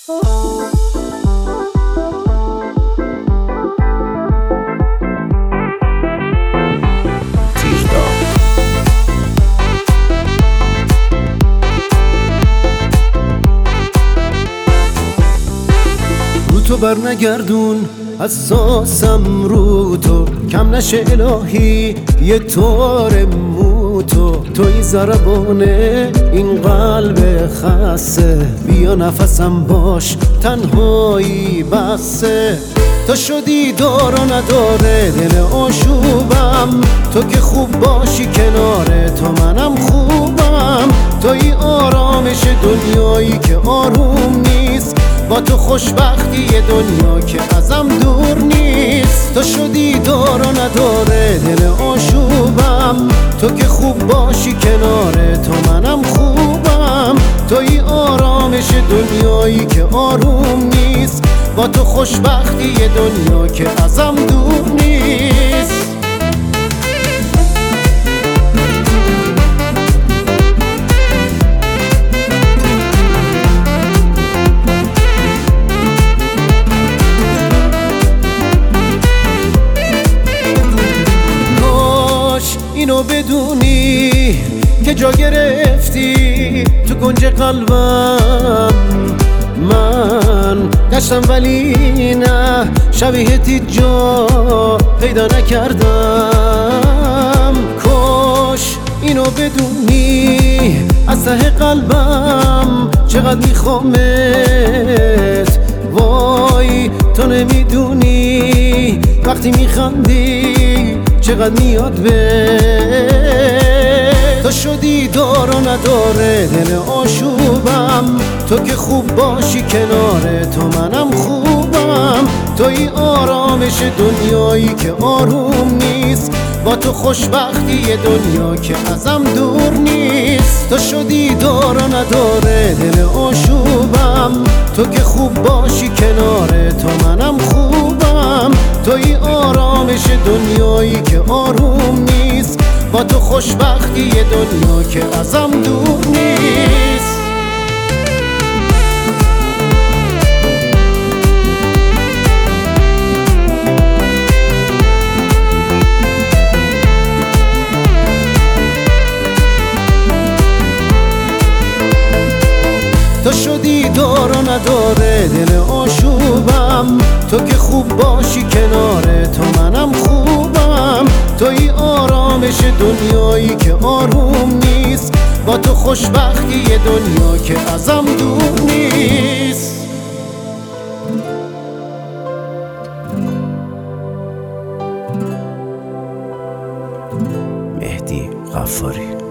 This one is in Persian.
تو بر نگردون حساسم رو تو، کم نشه الهی یه طور مو توی ضربانه این قلب خسته، بیا نفسم باش تنهایی بسه. تو شدی دار و نداره دل آشوبم، تو که خوب باشی کناره تو منم خوبم. توی آرامش دنیایی که آروم نیست، با تو خوشبختی دنیا که ازم دور نیست. تو شدی دار و نداره دل آشوبم، تو که خوب باشی کناره تو منم خوبم. توی آرامش دنیایی که آروم نیست، با تو خوشبختی دنیا که ازم دور نیست. اینو بدونی که جا گرفتی تو کنج قلبم، من گشتم ولی نه شبیهتی جا پیدا نکردم. کاش اینو بدونی از ته قلبم چقدر میخوامت، وای تو نمیدونی وقتی میخندی چقدر میاد به. تو شدی دار و نداره دل آشوبم، تو که خوب باشی کناره تو منم خوبم. توی آرامش دنیایی که آروم نیست، با تو خوشبختی دنیا که ازم دور نیست. تو شدی دار و نداره دل آشوبم، تو که خوب باشی کناره تو منم خوبم. توی آرامش دنیایی که آروم نیست، با تو خوشبختی دنیا که ازم دور نیست. تو شدی دار و نداره دل آشوبم، تو که خوب باشی کناره تو منم خوبم. توی آرامش دنیایی که آروم نیست، با تو خوشبختی دنیا که ازم دور نیست. مهدی غفاری.